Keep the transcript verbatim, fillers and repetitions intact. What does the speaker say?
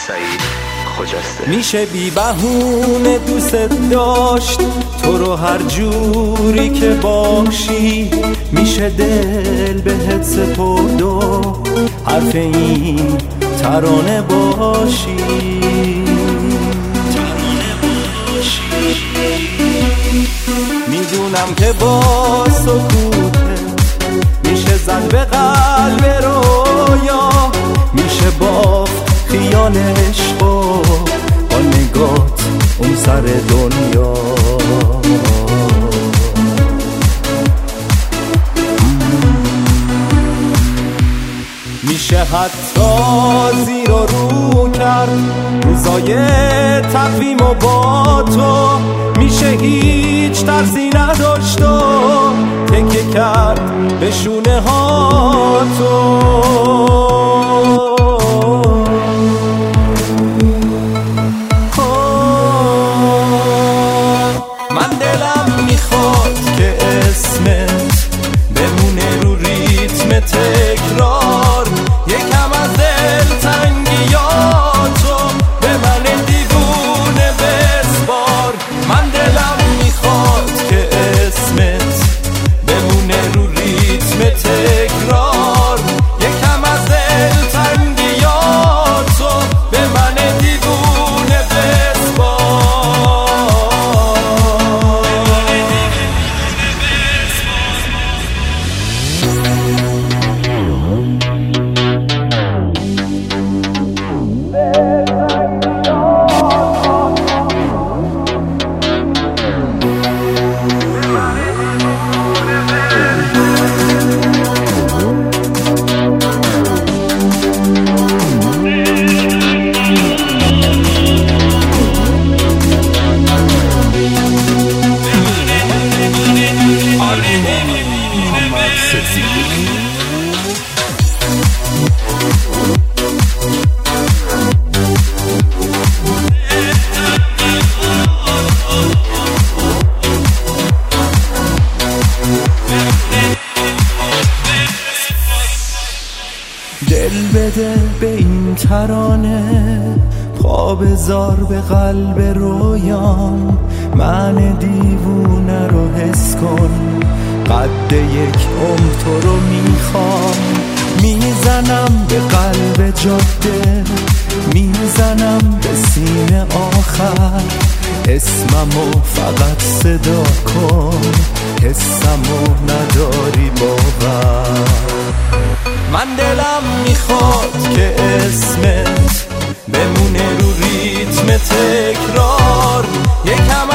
سعید خجسته. میشه بی بهونه دوست داشت تو رو هر جوری که باشی، میشه دل بهت سپرد و حرف این ترانه باشی، ترانه باشی. میدونم که با سکوتت میشه زد به قلب رویا، میشه بافت خیال عشق و با نگات اون سر دنیا. میشه حتی زیر و رو کرد روزای تقویم و با تو، میشه هیچ ترسی نداشت و تکیه کرد به شونه ها تو. من دلم میخواد که اسمت بمونه رو ریتم تکرار، یکم از دلتنگیاتو به من دیوونه بسپار. من دلم میخواد که اسمت بمونه رو ریتم تکرار، یکم از دلتنگیاتو به من دیوونه بسپار. دل بده به این ترانه، پا بذار به قلب رویام، من دیوونه رو حس کن، قد یک عمر تو رو میخوام. میزنم به قلب جاده، میزنم به سینه آخر، اسممو فقط صدا کن، حسمو نداری باور. من دلم میخواد که اسمت بمونه رو ریتم تکرار، یکم